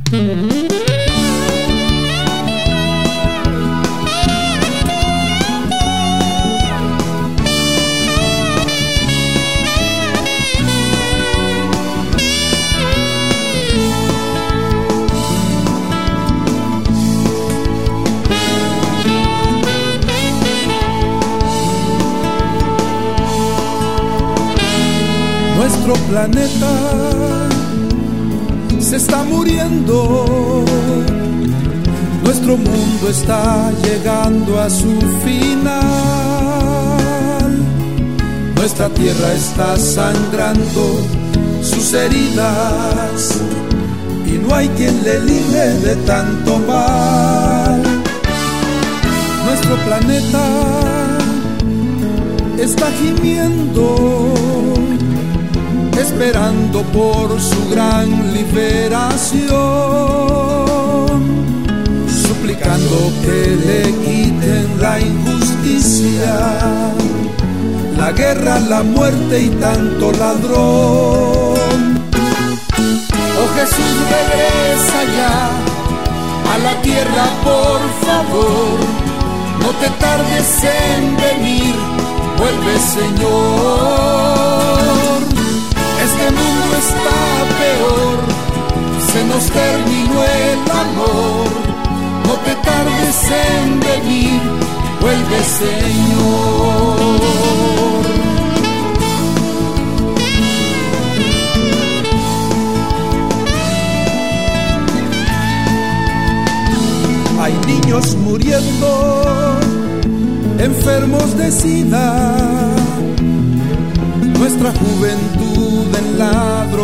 Nuestro planeta se está muriendo, nuestro mundo está llegando a su final, nuestra tierra está sangrando sus heridas y no hay quien le libre de tanto mal. Nuestro planeta está gimiendo, esperando por su gran liberación, suplicando que le quiten la injusticia, la guerra, la muerte y tanto ladrón. Oh Jesús, regresa ya a la tierra, por favor, no te tardes en venir, vuelve Señor. Este mundo está peor, se nos terminó el amor, no te tardes en venir, vuelve Señor. Hay niños muriendo, enfermos de SIDA, nuestra juventud en la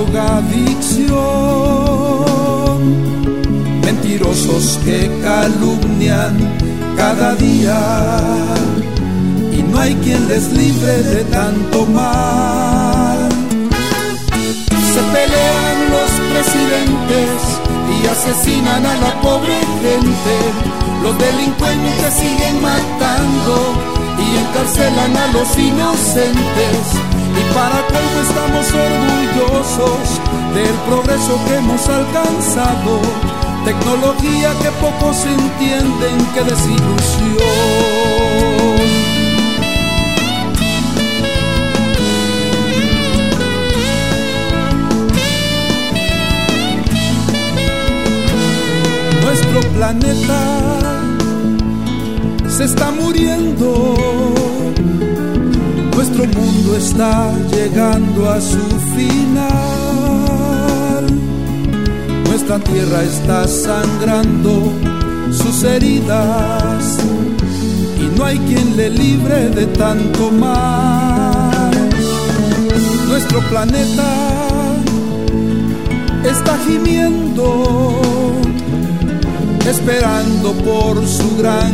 drogadicción, mentirosos que calumnian cada día y no hay quien les libre de tanto mal. Se pelean los presidentes y asesinan a la pobre gente, los delincuentes siguen matando y encarcelan a los inocentes. Y para colmo estamos orgullosos del progreso que hemos alcanzado, tecnología que pocos entienden, qué desilusión. Nuestro planeta se está muriendo, nuestro mundo está llegando a su final, nuestra tierra está sangrando sus heridas y no hay quien le libre de tanto mal. Nuestro planeta está gimiendo, esperando por su gran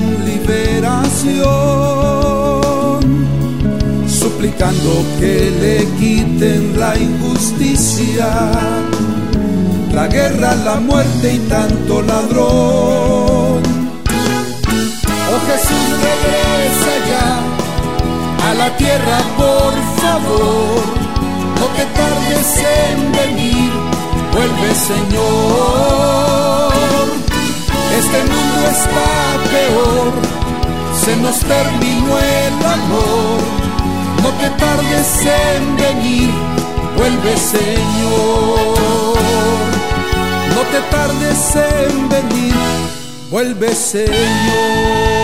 liberación, suplicando que le quiten la injusticia, la guerra, la muerte y tanto ladrón. Oh Jesús, regresa ya a la tierra, por favor, no te tardes en venir, vuelve Señor. Este mundo está peor, se nos terminó el amor, no te tardes en venir, vuelve Señor. No te tardes en venir, vuelve Señor.